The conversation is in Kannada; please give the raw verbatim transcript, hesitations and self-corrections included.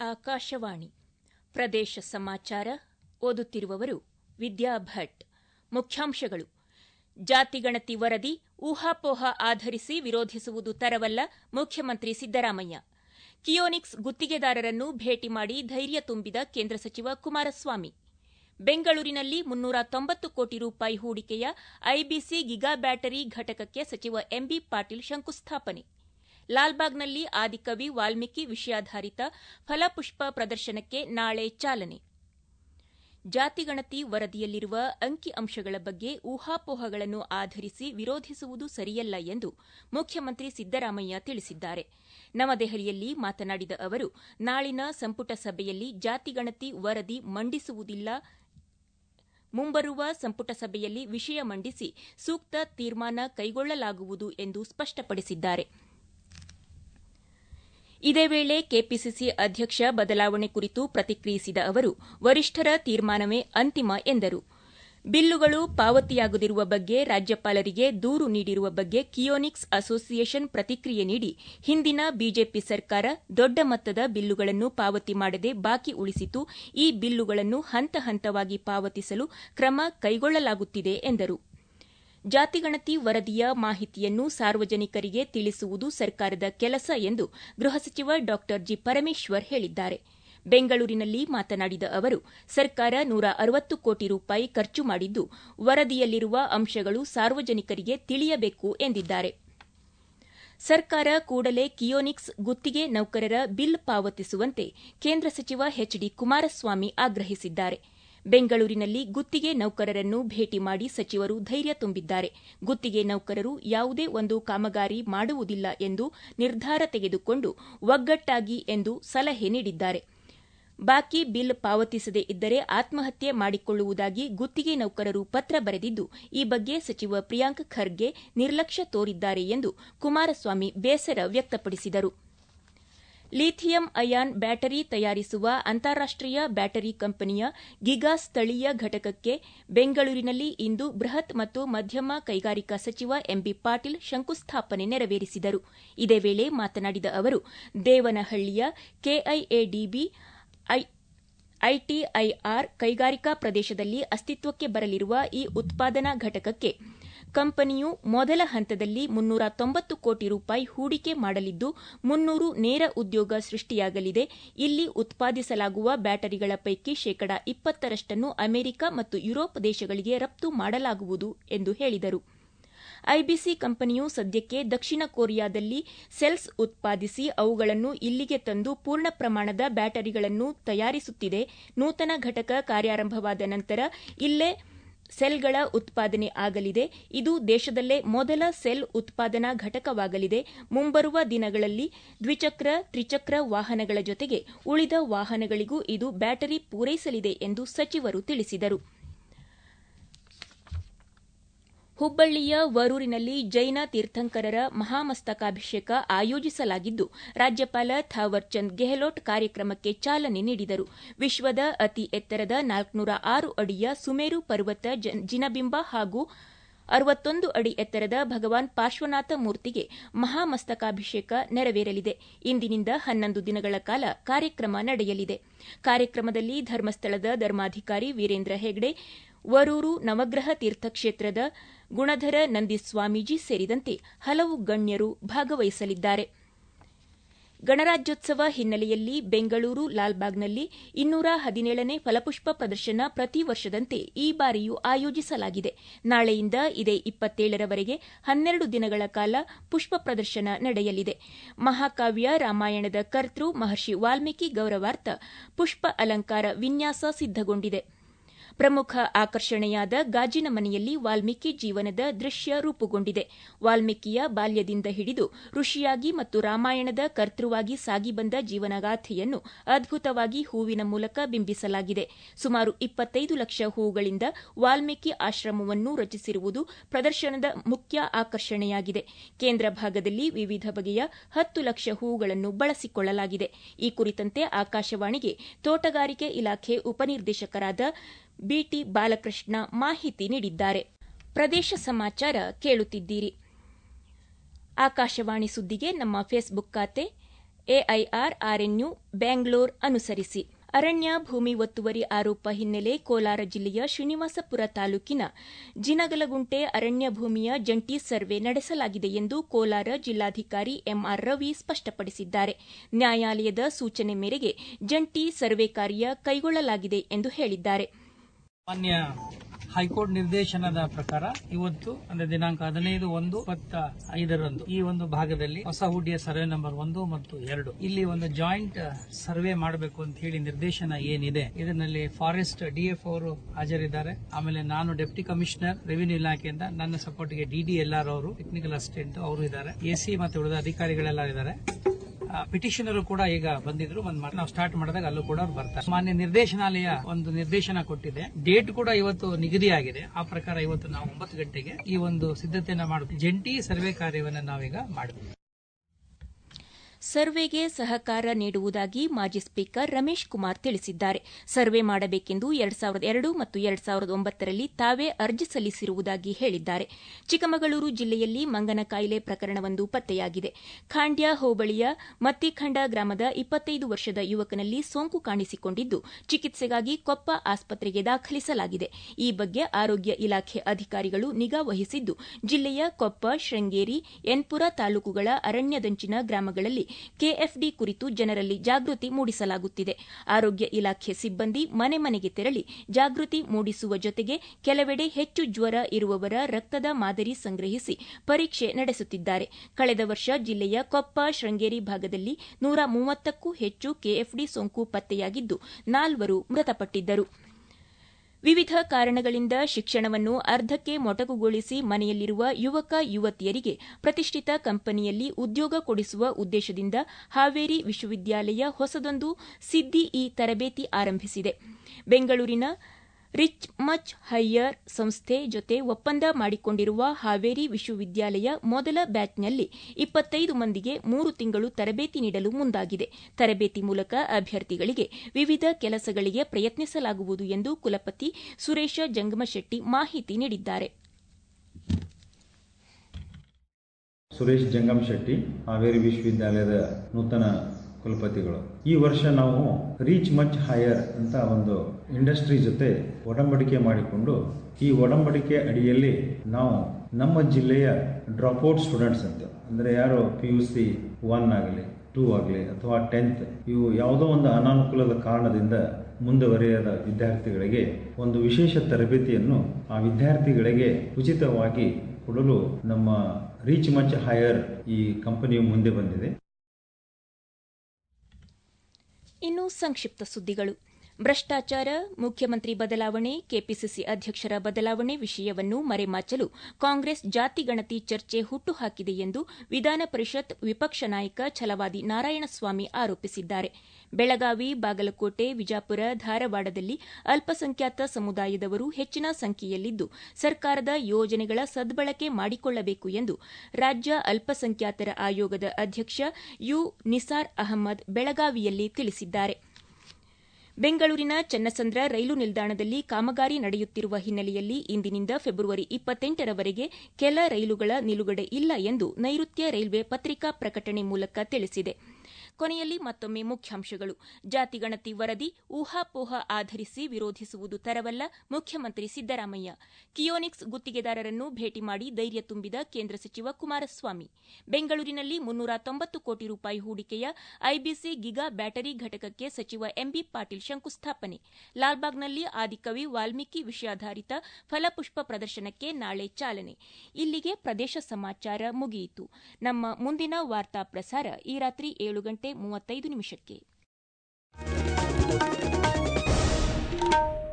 ಆಕಾಶವಾಣಿ ಪ್ರದೇಶ ಸಮಾಚಾರ ಓದುತ್ತಿರುವವರು ವಿದ್ಯಾ ಭಟ್. ಮುಖ್ಯಾಂಶಗಳು: ಜಾತಿಗಣತಿ ವರದಿ ಊಹಾಪೋಹ ಆಧರಿಸಿ ವಿರೋಧಿಸುವುದು ತರವಲ್ಲ, ಮುಖ್ಯಮಂತ್ರಿ ಸಿದ್ದರಾಮಯ್ಯ. ಕಿಯೋನಿಕ್ಸ್ ಗುತ್ತಿಗೆದಾರರನ್ನು ಭೇಟಿ ಮಾಡಿ ಧೈರ್ಯ ತುಂಬಿದ ಕೇಂದ್ರ ಸಚಿವ ಕುಮಾರಸ್ವಾಮಿ. ಬೆಂಗಳೂರಿನಲ್ಲಿ ಮುನ್ನೂರ ತೊಂಬತ್ತು ಕೋಟಿ ರೂಪಾಯಿ ಹೂಡಿಕೆಯ ಐಬಿಸಿ ಗಿಗಾ ಬ್ಯಾಟರಿ ಘಟಕಕ್ಕೆ ಸಚಿವ ಎಂಬಿ ಪಾಟೀಲ್ ಶಂಕುಸ್ಥಾಪನೆ. ಲಾಲ್ಬಾಗ್ನಲ್ಲಿ ಆದಿಕವಿ ವಾಲ್ಮೀಕಿ ವಿಷಯಾಧಾರಿತ ಫಲಪುಷ್ಪ ಪ್ರದರ್ಶನಕ್ಕೆ ನಾಳೆ ಚಾಲನೆ. ಜಾತಿಗಣತಿ ವರದಿಯಲ್ಲಿರುವ ಅಂಕಿ ಅಂಶಗಳ ಬಗ್ಗೆ ಊಹಾಪೋಹಗಳನ್ನು ಆಧರಿಸಿ ವಿರೋಧಿಸುವುದು ಸರಿಯಲ್ಲ ಎಂದು ಮುಖ್ಯಮಂತ್ರಿ ಸಿದ್ದರಾಮಯ್ಯ ತಿಳಿಸಿದ್ದಾರೆ. ನವದೆಹಲಿಯಲ್ಲಿ ಮಾತನಾಡಿದ ಅವರು, ನಾಳಿನ ಸಂಪುಟ ಸಭೆಯಲ್ಲಿ ಜಾತಿಗಣತಿ ವರದಿ ಮಂಡಿಸುವುದಿಲ್ಲ, ಮುಂಬರುವ ಸಂಪುಟ ಸಭೆಯಲ್ಲಿ ವಿಷಯ ಮಂಡಿಸಿ ಸೂಕ್ತ ತೀರ್ಮಾನ ಕೈಗೊಳ್ಳಲಾಗುವುದು ಎಂದು ಸ್ಪಷ್ಟಪಡಿಸಿದ್ದಾರೆ. ಇದೇ ವೇಳೆ ಕೆಪಿಸಿಸಿ ಅಧ್ಯಕ್ಷ ಬದಲಾವಣೆ ಕುರಿತು ಪ್ರತಿಕ್ರಿಯಿಸಿದ ಅವರು, ವರಿಷ್ಠರ ತೀರ್ಮಾನವೇ ಅಂತಿಮ ಎಂದರು. ಬಿಲ್ಲುಗಳು ಪಾವತಿಯಾಗದಿರುವ ಬಗ್ಗೆ ರಾಜ್ಯಪಾಲರಿಗೆ ದೂರು ನೀಡಿರುವ ಬಗ್ಗೆ ಕಿಯೋನಿಕ್ಸ್ ಅಸೋಸಿಯೇಷನ್ ಪ್ರತಿಕ್ರಿಯೆ ನೀಡಿ, ಹಿಂದಿನ ಬಿಜೆಪಿ ಸರ್ಕಾರ ದೊಡ್ಡ ಮೊತ್ತದ ಬಿಲ್ಲುಗಳನ್ನು ಪಾವತಿ ಮಾಡದೆ ಬಾಕಿ ಉಳಿಸಿತು. ಈ ಬಿಲ್ಲುಗಳನ್ನು ಹಂತ ಹಂತವಾಗಿ ಪಾವತಿಸಲು ಕ್ರಮ ಕೈಗೊಳ್ಳಲಾಗುತ್ತಿದೆ ಎಂದರು. ಜಾತಿಗಣತಿ ವರದಿಯ ಮಾಹಿತಿಯನ್ನು ಸಾರ್ವಜನಿಕರಿಗೆ ತಿಳಿಸುವುದು ಸರ್ಕಾರದ ಕೆಲಸ ಎಂದು ಗೃಹ ಸಚಿವ ಡಾ ಜಿ ಪರಮೇಶ್ವರ್ ಹೇಳಿದ್ದಾರೆ. ಬೆಂಗಳೂರಿನಲ್ಲಿ ಮಾತನಾಡಿದ ಅವರು, ಸರ್ಕಾರ ನೂರ ಅರವತ್ತು ಕೋಟಿ ರೂಪಾಯಿ ಖರ್ಚು ಮಾಡಿದ್ದು, ವರದಿಯಲ್ಲಿರುವ ಅಂಶಗಳು ಸಾರ್ವಜನಿಕರಿಗೆ ತಿಳಿಯಬೇಕು ಎಂದಿದ್ದಾರೆ. ಸರ್ಕಾರ ಕೂಡಲೇ ಕಿಯೋನಿಕ್ಸ್ ಗುತ್ತಿಗೆ ನೌಕರರ ಬಿಲ್ ಪಾವತಿಸುವಂತೆ ಕೇಂದ್ರ ಸಚಿವ ಎಚ್ ಡಿ ಕುಮಾರಸ್ವಾಮಿ ಆಗ್ರಹಿಸಿದ್ದಾರೆ. ಬೆಂಗಳೂರಿನಲ್ಲಿ ಗುತ್ತಿಗೆ ನೌಕರರನ್ನು ಭೇಟಿ ಮಾಡಿ ಸಚಿವರು ಧೈರ್ಯ ತುಂಬಿದ್ದಾರೆ. ಗುತ್ತಿಗೆ ನೌಕರರು ಯಾವುದೇ ಒಂದು ಕಾಮಗಾರಿ ಮಾಡುವುದಿಲ್ಲ ಎಂದು ನಿರ್ಧಾರ ತೆಗೆದುಕೊಂಡು ಒಗ್ಗಟ್ಟಾಗಿ ಎಂದು ಸಲಹೆ ನೀಡಿದ್ದಾರೆ. ಬಾಕಿ ಬಿಲ್ ಪಾವತಿಸದೇ ಇದ್ದರೆ ಆತ್ಮಹತ್ಯೆ ಮಾಡಿಕೊಳ್ಳುವುದಾಗಿ ಗುತ್ತಿಗೆ ನೌಕರರು ಪತ್ರ ಬರೆದಿದ್ದು, ಈ ಬಗ್ಗೆ ಸಚಿವ ಪ್ರಿಯಾಂಕ್ ಖರ್ಗೆ ನಿರ್ಲಕ್ಷ್ಯ ತೋರಿದ್ದಾರೆ ಎಂದು ಕುಮಾರಸ್ವಾಮಿ ಬೇಸರ ವ್ಯಕ್ತಪಡಿಸಿದರು. ಲಿಥಿಯಂ ಅಯಾನ್ ಬ್ಯಾಟರಿ ತಯಾರಿಸುವ ಅಂತಾರಾಷ್ಟೀಯ ಬ್ಯಾಟರಿ ಕಂಪನಿಯ ಗಿಗಾ ಸ್ಥಳೀಯ ಘಟಕಕ್ಕೆ ಬೆಂಗಳೂರಿನಲ್ಲಿ ಇಂದು ಬೃಹತ್ ಮತ್ತು ಮಧ್ಯಮ ಕೈಗಾರಿಕಾ ಸಚಿವ ಎಂಬಿ ಪಾಟೀಲ್ ಶಂಕುಸ್ಥಾಪನೆ ನೆರವೇರಿಸಿದರು. ಇದೇ ವೇಳೆ ಮಾತನಾಡಿದ ಅವರು, ದೇವನಹಳ್ಳಿಯ ಕೆಐಎಡಿಬಿ ಐಟಿಐಆರ್ ಕೈಗಾರಿಕಾ ಪ್ರದೇಶದಲ್ಲಿ ಅಸ್ತಿತ್ವಕ್ಕೆ ಬರಲಿರುವ ಈ ಉತ್ಪಾದನಾ ಘಟಕಕ್ಕೆ ಕಂಪನಿಯು ಮೊದಲ ಹಂತದಲ್ಲಿ ಮುನ್ನೂರ ತೊಂಬತ್ತು ಕೋಟಿ ರೂಪಾಯಿ ಹೂಡಿಕೆ ಮಾಡಲಿದ್ದು, ಮುನ್ನೂರು ನೇರ ಉದ್ಯೋಗ ಸೃಷ್ಟಿಯಾಗಲಿದೆ. ಇಲ್ಲಿ ಉತ್ಪಾದಿಸಲಾಗುವ ಬ್ಯಾಟರಿಗಳ ಪೈಕಿ ಶೇಕಡಾ ಇಪ್ಪತ್ತರಷ್ಟನ್ನು ಅಮೆರಿಕ ಮತ್ತು ಯುರೋಪ್ ದೇಶಗಳಿಗೆ ರಫ್ತು ಮಾಡಲಾಗುವುದು ಎಂದು ಹೇಳಿದರು. ಐಬಿಸಿ ಕಂಪನಿಯು ಸದ್ಯಕ್ಕೆ ದಕ್ಷಿಣ ಕೊರಿಯಾದಲ್ಲಿ ಸೆಲ್ಸ್ ಉತ್ಪಾದಿಸಿ ಅವುಗಳನ್ನು ಇಲ್ಲಿಗೆ ತಂದು ಪೂರ್ಣ ಪ್ರಮಾಣದ ಬ್ಯಾಟರಿಗಳನ್ನು ತಯಾರಿಸುತ್ತಿದೆ. ನೂತನ ಘಟಕ ಕಾರ್ಯಾರಂಭವಾದ ನಂತರ ಇಲ್ಲೇ ಸೆಲ್ಗಳ ಉತ್ಪಾದನೆ ಆಗಲಿದೆ. ಇದು ದೇಶದಲ್ಲೇ ಮೊದಲ ಸೆಲ್ ಉತ್ಪಾದನಾ ಘಟಕವಾಗಲಿದೆ. ಮುಂಬರುವ ದಿನಗಳಲ್ಲಿ ದ್ವಿಚಕ್ರ, ತ್ರಿಚಕ್ರ ವಾಹನಗಳ ಜೊತೆಗೆ ಉಳಿದ ವಾಹನಗಳಿಗೂ ಇದು ಬ್ಯಾಟರಿ ಪೂರೈಸಲಿದೆ ಎಂದು ಸಚಿವರು ತಿಳಿಸಿದರು. ಹುಬ್ಬಳ್ಳಿಯ ವರೂರಿನಲ್ಲಿ ಜೈನ ತೀರ್ಥಂಕರರ ಮಹಾಮಸ್ತಕಾಭಿಷೇಕ ಆಯೋಜಿಸಲಾಗಿದ್ದು, ರಾಜ್ಯಪಾಲ ಥಾವರ್ ಚಂದ್ ಗೆಹ್ಲೋಟ್ ಕಾರ್ಯಕ್ರಮಕ್ಕೆ ಚಾಲನೆ ನೀಡಿದರು. ವಿಶ್ವದ ಅತಿ ಎತ್ತರದ ನಾಲ್ಕುನೂರ ಆರು ಅಡಿಯ ಸುಮೇರು ಪರ್ವತ ಜಿನಬಿಂಬ ಹಾಗೂ ಅರವತ್ತೊಂದು ಅಡಿ ಎತ್ತರದ ಭಗವಾನ್ ಪಾರ್ಶ್ವನಾಥ ಮೂರ್ತಿಗೆ ಮಹಾಮಸ್ತಕಾಭಿಷೇಕ ನೆರವೇರಲಿದೆ. ಇಂದಿನಿಂದ ಹನ್ನೊಂದು ದಿನಗಳ ಕಾಲ ಕಾರ್ಯಕ್ರಮ ನಡೆಯಲಿದೆ. ಕಾರ್ಯಕ್ರಮದಲ್ಲಿ ಧರ್ಮಸ್ಥಳದ ಧರ್ಮಾಧಿಕಾರಿ ವೀರೇಂದ್ರ ಹೆಗ್ಡೆ, ವರೂರು ನವಗ್ರಹ ತೀರ್ಥಕ್ಷೇತ್ರದ ಗುಣಧರ ನಂದಿ ಸ್ವಾಮೀಜಿ ಸೇರಿದಂತೆ ಹಲವು ಗಣ್ಯರು ಭಾಗವಹಿಸಲಿದ್ದಾರೆ. ಗಣರಾಜ್ಯೋತ್ಸವ ಹಿನ್ನೆಲೆಯಲ್ಲಿ ಬೆಂಗಳೂರು ಲಾಲ್ಬಾಗ್ನಲ್ಲಿ ಇನ್ನೂರ ಹದಿನೇಳನೇ ಫಲಪುಷ್ಪ ಪ್ರದರ್ಶನ ಪ್ರತಿ ವರ್ಷದಂತೆ ಈ ಬಾರಿಯೂ ಆಯೋಜಿಸಲಾಗಿದೆ. ನಾಳೆಯಿಂದ ಇದೇ ಇಪ್ಪತ್ತೇಳರವರೆಗೆ ಹನ್ನೆರಡು ದಿನಗಳ ಕಾಲ ಪುಷ್ಪ ಪ್ರದರ್ಶನ ನಡೆಯಲಿದೆ. ಮಹಾಕಾವ್ಯ ರಾಮಾಯಣದ ಕರ್ತೃ ಮಹರ್ಷಿ ವಾಲ್ಮೀಕಿ ಗೌರವಾರ್ಥ ಪುಷ್ಪ ಅಲಂಕಾರ ವಿನ್ಯಾಸ ಸಿದ್ದಗೊಂಡಿದೆ. ಪ್ರಮುಖ ಆಕರ್ಷಣೆಯಾದ ಗಾಜಿನ ಮನೆಯಲ್ಲಿ ವಾಲ್ಮೀಕಿ ಜೀವನದ ದೃಶ್ಯ ರೂಪುಗೊಂಡಿದೆ. ವಾಲ್ಮೀಕಿಯ ಬಾಲ್ಯದಿಂದ ಹಿಡಿದು ಋಷಿಯಾಗಿ ಮತ್ತು ರಾಮಾಯಣದ ಕರ್ತೃವಾಗಿ ಸಾಗಿಬಂದ ಜೀವನಗಾಥೆಯನ್ನು ಅದ್ಭುತವಾಗಿ ಹೂವಿನ ಮೂಲಕ ಬಿಂಬಿಸಲಾಗಿದೆ. ಸುಮಾರು ಇಪ್ಪತ್ತೈದು ಲಕ್ಷ ಹೂಗಳಿಂದ ವಾಲ್ಮೀಕಿ ಆಶ್ರಮವನ್ನು ರಚಿಸಿರುವುದು ಪ್ರದರ್ಶನದ ಮುಖ್ಯ ಆಕರ್ಷಣೆಯಾಗಿದೆ. ಕೇಂದ್ರ ಭಾಗದಲ್ಲಿ ವಿವಿಧ ಬಗೆಯ ಹತ್ತು ಲಕ್ಷ ಹೂಗಳನ್ನು ಬಳಸಿಕೊಳ್ಳಲಾಗಿದೆ. ಈ ಕುರಿತಂತೆ ಆಕಾಶವಾಣಿಗೆ ತೋಟಗಾರಿಕೆ ಇಲಾಖೆ ಉಪನಿರ್ದೇಶಕರಾದ ಬಿಟಿ ಬಾಲಕೃಷ್ಣ ಮಾಹಿತಿ ನೀಡಿದ್ದಾರೆ. ಪ್ರದೇಶ ಸಮಾಚಾರ ಕೇಳುತ್ತಿದ್ದೀರಿ. ಆಕಾಶವಾಣಿ ಸುದ್ದಿಗೆ ನಮ್ಮ ಫೇಸ್ಬುಕ್ ಖಾತೆ ಎಐಆರ್ ಆರ್ಎನ್ಯು ಬೆಂಗಳೂರು ಅನುಸರಿಸಿ. ಅರಣ್ಯ ಭೂಮಿ ಒತ್ತುವರಿ ಆರೋಪ ಹಿನ್ನೆಲೆ ಕೋಲಾರ ಜಿಲ್ಲೆಯ ಶ್ರೀನಿವಾಸಪುರ ತಾಲೂಕಿನ ಜಿನಗಲಗುಂಟೆ ಅರಣ್ಯ ಭೂಮಿಯ ಜಂಟಿ ಸರ್ವೆ ನಡೆಸಲಾಗಿದೆ ಎಂದು ಕೋಲಾರ ಜಿಲ್ಲಾಧಿಕಾರಿ ಎಂಆರ್ ರವಿ ಸ್ಪಷ್ಟಪಡಿಸಿದ್ದಾರೆ. ನ್ಯಾಯಾಲಯದ ಸೂಚನೆ ಮೇರೆಗೆ ಜಂಟಿ ಸರ್ವೆ ಕಾರ್ಯ ಕೈಗೊಳ್ಳಲಾಗಿದೆ ಎಂದು ಹೇಳಿದ್ದಾರೆ. ಮಾನ್ಯ ಹೈಕೋರ್ಟ್ ನಿರ್ದೇಶನದ ಪ್ರಕಾರ ಇವತ್ತು ಅಂದ್ರೆ ದಿನಾಂಕ ಹದಿನೈದು ಒಂದು ಇಪ್ಪತ್ತ ಐದರಂದು ಈ ಒಂದು ಭಾಗದಲ್ಲಿ ಹೊಸ ಹುಡ್ಡಿಯ ಸರ್ವೆ ನಂಬರ್ ಒಂದು ಮತ್ತು ಎರಡು ಇಲ್ಲಿ ಒಂದು ಜಾಯಿಂಟ್ ಸರ್ವೆ ಮಾಡಬೇಕು ಅಂತ ಹೇಳಿ ನಿರ್ದೇಶನ ಏನಿದೆ ಇದರಲ್ಲಿ ಫಾರೆಸ್ಟ್ ಡಿಎಫ್ ಅವರು ಹಾಜರಿದ್ದಾರೆ. ಆಮೇಲೆ ನಾನು ಡೆಪ್ಟಿ ಕಮಿಷನರ್ ರೆವಿನ್ಯೂ ಇಲಾಖೆಯಿಂದ ನನ್ನ ಸಪೋರ್ಟ್ಗೆ ಡಿಡಿ ಎಲ್ಆರ್ ಅವರು ಟೆಕ್ನಿಕಲ್ ಅಸಿಸ್ಟೆಂಟ್ ಅವರು ಇದ್ದಾರೆ. ಎಸಿ ಮತ್ತು ಉಳಿದ ಅಧಿಕಾರಿಗಳೆಲ್ಲ ಇದ್ದಾರೆ. ಪಿಟಿಷನರು ಕೂಡ ಈಗ ಬಂದಿದ್ರು. ಬಂದ್ ಮಾಡಿ ನಾವು ಸ್ಟಾರ್ಟ್ ಮಾಡಿದಾಗ ಅಲ್ಲೂ ಕೂಡ ಬರ್ತಾರೆ. ಮಾನ್ಯ ನಿರ್ದೇಶನಾಲಯ ಒಂದು ನಿರ್ದೇಶನ ಕೊಟ್ಟಿದೆ. ಡೇಟ್ ಕೂಡ ಇವತ್ತು ನಿಗದಿಯಾಗಿದೆ. ಆ ಪ್ರಕಾರ ಇವತ್ತು ನಾವು ಒಂಬತ್ತು ಗಂಟೆಗೆ ಈ ಒಂದು ಸಿದ್ಧತೆಯನ್ನ ಮಾಡುತ್ತೇವೆ. ಜಂಟಿ ಸರ್ವೆ ಕಾರ್ಯವನ್ನು ನಾವೀಗ ಮಾಡಿದ್ವಿ. ಸರ್ವೆಗೆ ಸಹಕಾರ ನೀಡುವುದಾಗಿ ಮಾಜಿ ಸ್ಪೀಕರ್ ರಮೇಶ್ ಕುಮಾರ್ ತಿಳಿಸಿದ್ದಾರೆ. ಸರ್ವೆ ಮಾಡಬೇಕೆಂದು ಎರಡ್ ಸಾವಿರದ ಎರಡು ಮತ್ತು ಎರಡ್ ಸಾವಿರದ ಒಂಬತ್ತರಲ್ಲಿ ತಾವೇ ಅರ್ಜಿ ಸಲ್ಲಿಸಿರುವುದಾಗಿ ಹೇಳಿದ್ದಾರೆ. ಚಿಕ್ಕಮಗಳೂರು ಜಿಲ್ಲೆಯಲ್ಲಿ ಮಂಗನ ಕಾಯಿಲೆ ಪ್ರಕರಣವೊಂದು ಪತ್ತೆಯಾಗಿದೆ. ಖಾಂಡ್ಯ ಹೋಬಳಿಯ ಮತ್ತಿಖಂಡ ಗ್ರಾಮದ ಇಪ್ಪತ್ತೈದು ವರ್ಷದ ಯುವಕನಲ್ಲಿ ಸೋಂಕು ಕಾಣಿಸಿಕೊಂಡಿದ್ದು ಚಿಕಿತ್ಸೆಗಾಗಿ ಕೊಪ್ಪ ಆಸ್ಪತ್ರೆಗೆ ದಾಖಲಿಸಲಾಗಿದೆ. ಈ ಬಗ್ಗೆ ಆರೋಗ್ಯ ಇಲಾಖೆ ಅಧಿಕಾರಿಗಳು ನಿಗಾ ವಹಿಸಿದ್ದು ಜಿಲ್ಲೆಯ ಕೊಪ್ಪ, ಶೃಂಗೇರಿ, ಎನ್ಪುರ ತಾಲೂಕುಗಳ ಅರಣ್ಯದಂಚಿನ ಗ್ರಾಮಗಳಲ್ಲಿ ಕೆಎಫ್ಡಿ ಕುರಿತು ಜನರಲ್ಲಿ ಜಾಗೃತಿ ಮೂಡಿಸಲಾಗುತ್ತಿದೆ. ಆರೋಗ್ಯ ಇಲಾಖೆ ಸಿಬ್ಬಂದಿ ಮನೆ ಮನೆಗೆ ತೆರಳಿ ಜಾಗೃತಿ ಮೂಡಿಸುವ ಜೊತೆಗೆ ಕೆಲವೆಡೆ ಹೆಚ್ಚು ಜ್ವರ ಇರುವವರ ರಕ್ತದ ಮಾದರಿ ಸಂಗ್ರಹಿಸಿ ಪರೀಕ್ಷೆ ನಡೆಸುತ್ತಿದ್ದಾರೆ. ಕಳೆದ ವರ್ಷ ಜಿಲ್ಲೆಯ ಕೊಪ್ಪ, ಶೃಂಗೇರಿ ಭಾಗದಲ್ಲಿ ನೂರ ಮೂವತ್ತಕ್ಕೂ ಹೆಚ್ಚು ಕೆಎಫ್ಡಿ ಸೋಂಕು ಪತ್ತೆಯಾಗಿದ್ದು ನಾಲ್ವರು ಮೃತಪಟ್ಟಿದ್ದರು. ವಿವಿಧ ಕಾರಣಗಳಿಂದ ಶಿಕ್ಷಣವನ್ನು ಅರ್ಧಕ್ಕೆ ಮೊಟಕುಗೊಳಿಸಿ ಮನೆಯಲ್ಲಿರುವ ಯುವಕ ಯುವತಿಯರಿಗೆ ಪ್ರತಿಷ್ಠಿತ ಕಂಪನಿಯಲ್ಲಿ ಉದ್ಯೋಗ ಕೊಡಿಸುವ ಉದ್ದೇಶದಿಂದ ಹಾವೇರಿ ವಿಶ್ವವಿದ್ಯಾಲಯ ಹೊಸದೊಂದು ಸಿದ್ದಿ ಇ ತರಬೇತಿ ಆರಂಭಿಸಿದೆ. ಬೆಂಗಳೂರಿನ ರಿಚ್ ಮಚ್ ಹೈಯರ್ ಸಂಸ್ಥೆ ಜೊತೆ ಒಪ್ಪಂದ ಮಾಡಿಕೊಂಡಿರುವ ಹಾವೇರಿ ವಿಶ್ವವಿದ್ಯಾಲಯ ಮೊದಲ ಬ್ಯಾಚ್ನಲ್ಲಿ ಇಪ್ಪತ್ತೈದು ಮಂದಿಗೆ ಮೂರು ತಿಂಗಳು ತರಬೇತಿ ನೀಡಲು ಮುಂದಾಗಿದೆ. ತರಬೇತಿ ಮೂಲಕ ಅಭ್ಯರ್ಥಿಗಳಿಗೆ ವಿವಿಧ ಕೆಲಸಗಳಿಗೆ ಪ್ರಯತ್ನಿಸಲಾಗುವುದು ಎಂದು ಕುಲಪತಿ ಸುರೇಶ ಜಂಗಮಶೆಟ್ಟಿ ಮಾಹಿತಿ ನೀಡಿದ್ದಾರೆ. ಸುರೇಶ್ ಜಂಗಮಶೆಟ್ಟಿ, ಹಾವೇರಿ ವಿಶ್ವವಿದ್ಯಾಲಯದ ನೂತನ ಕುಲಪತಿಗಳು. ಈ ವರ್ಷ ನಾವು ರೀಚ್ ಮಚ್ ಹೈಯರ್ ಅಂತ ಒಂದು ಇಂಡಸ್ಟ್ರಿ ಜೊತೆ ಒಡಂಬಡಿಕೆ ಮಾಡಿಕೊಂಡು ಈ ಒಡಂಬಡಿಕೆ ಅಡಿಯಲ್ಲಿ ನಾವು ನಮ್ಮ ಜಿಲ್ಲೆಯ ಡ್ರಾಪ್ಔಟ್ ಸ್ಟೂಡೆಂಟ್ಸ್ ಅಂತ ಅಂದರೆ ಯಾರು ಪಿ ಯು ಸಿ ಒನ್ ಆಗಲಿ ಟೂ ಆಗಲಿ ಅಥವಾ ಟೆಂತ್ ಇವು ಯಾವುದೋ ಒಂದು ಅನಾನುಕೂಲದ ಕಾರಣದಿಂದ ಮುಂದುವರಿಯದ ವಿದ್ಯಾರ್ಥಿಗಳಿಗೆ ಒಂದು ವಿಶೇಷ ತರಬೇತಿಯನ್ನು ಆ ವಿದ್ಯಾರ್ಥಿಗಳಿಗೆ ಉಚಿತವಾಗಿ ಕೊಡಲು ನಮ್ಮ ರೀಚ್ ಮಚ್ ಹೈಯರ್ ಈ ಕಂಪನಿಯು ಮುಂದೆ ಬಂದಿದೆ. ಇನ್ನು ಸಂಕ್ಷಿಪ್ತ ಸುದ್ದಿಗಳು. ಭ್ರಷ್ಟಾಚಾರ, ಮುಖ್ಯಮಂತ್ರಿ ಬದಲಾವಣೆ, ಕೆಪಿಸಿಸಿ ಅಧ್ಯಕ್ಷರ ಬದಲಾವಣೆ ವಿಷಯವನ್ನು ಮರೆಮಾಚಲು ಕಾಂಗ್ರೆಸ್ ಜಾತಿ ಗಣತಿ ಚರ್ಚೆ ಹುಟ್ಟುಹಾಕಿದೆ ಎಂದು ವಿಧಾನ ಪರಿಷತ್ ವಿಪಕ್ಷ ನಾಯಕ ಛಲವಾದಿ ನಾರಾಯಣಸ್ವಾಮಿ ಆರೋಪಿಸಿದ್ದಾರೆ. ಬೆಳಗಾವಿ, ಬಾಗಲಕೋಟೆ, ವಿಜಾಪುರ, ಧಾರವಾಡದಲ್ಲಿ ಅಲ್ಪಸಂಖ್ಯಾತ ಸಮುದಾಯದವರು ಹೆಚ್ಚಿನ ಸಂಖ್ಯೆಯಲ್ಲಿದ್ದು ಸರ್ಕಾರದ ಯೋಜನೆಗಳ ಸದ್ಬಳಕೆ ಮಾಡಿಕೊಳ್ಳಬೇಕು ಎಂದು ರಾಜ್ಯ ಅಲ್ಪಸಂಖ್ಯಾತರ ಆಯೋಗದ ಅಧ್ಯಕ್ಷ ಯು ನಿಸಾರ್ ಅಹಮದ್ ಬೆಳಗಾವಿಯಲ್ಲಿ ತಿಳಿಸಿದ್ದಾರೆ. ಬೆಂಗಳೂರಿನ ಚನ್ನಸಂದ್ರ ರೈಲು ನಿಲ್ದಾಣದಲ್ಲಿ ಕಾಮಗಾರಿ ನಡೆಯುತ್ತಿರುವ ಹಿನ್ನೆಲೆಯಲ್ಲಿ ಇಂದಿನಿಂದ ಫೆಬ್ರವರಿ ಇಪ್ಪತ್ತೆಂಟರವರೆಗೆ ಕೆಲ ರೈಲುಗಳ ನಿಲುಗಡೆ ಇಲ್ಲ ಎಂದು ನೈಋತ್ಯ ರೈಲ್ವೆ ಪತ್ರಿಕಾ ಪ್ರಕಟಣೆ ಮೂಲಕ ತಿಳಿಸಿದೆ. ಕೊನೆಯಲ್ಲಿ ಮತ್ತೊಮ್ಮೆ ಮುಖ್ಯಾಂಶಗಳು. ಜಾತಿಗಣತಿ ವರದಿ ಊಹಾಪೋಹ ಆಧರಿಸಿ ವಿರೋಧಿಸುವುದು ತರವಲ್ಲ, ಮುಖ್ಯಮಂತ್ರಿ ಸಿದ್ದರಾಮಯ್ಯ. ಕಿಯೋನಿಕ್ಸ್ ಗುತ್ತಿಗೆದಾರರನ್ನು ಭೇಟಿ ಮಾಡಿ ಧೈರ್ಯ ತುಂಬಿದ ಕೇಂದ್ರ ಸಚಿವ ಕುಮಾರಸ್ವಾಮಿ. ಬೆಂಗಳೂರಿನಲ್ಲಿ ಮುನ್ನೂರ ತೊಂಬತ್ತು ಕೋಟಿ ರೂಪಾಯಿ ಹೂಡಿಕೆಯ ಐಬಿಸಿ ಗಿಗಾ ಬ್ಯಾಟರಿ ಘಟಕಕ್ಕೆ ಸಚಿವ ಎಂಬಿ ಪಾಟೀಲ್ ಶಂಕುಸ್ಥಾಪನೆ. ಲಾಲ್ಬಾಗ್ನಲ್ಲಿ ಆದಿಕವಿ ವಾಲ್ಮೀಕಿ ವಿಷಯಾಧಾರಿತ ಫಲಪುಷ್ಪ ಪ್ರದರ್ಶನಕ್ಕೆ ನಾಳೆ ಚಾಲನೆ. ಇಲ್ಲಿಗೆ ಪ್ರದೇಶ ಸಮಾಚಾರ ಮುಗಿಯಿತು. ನಮ್ಮ ಮುಂದಿನ ವಾರ್ತಾ ಪ್ರಸಾರ ಈ ರಾತ್ರಿ ಏಳು ಗಂಟೆ ಮೂವತ್ತೈದು ನಿಮಿಷಕ್ಕೆ.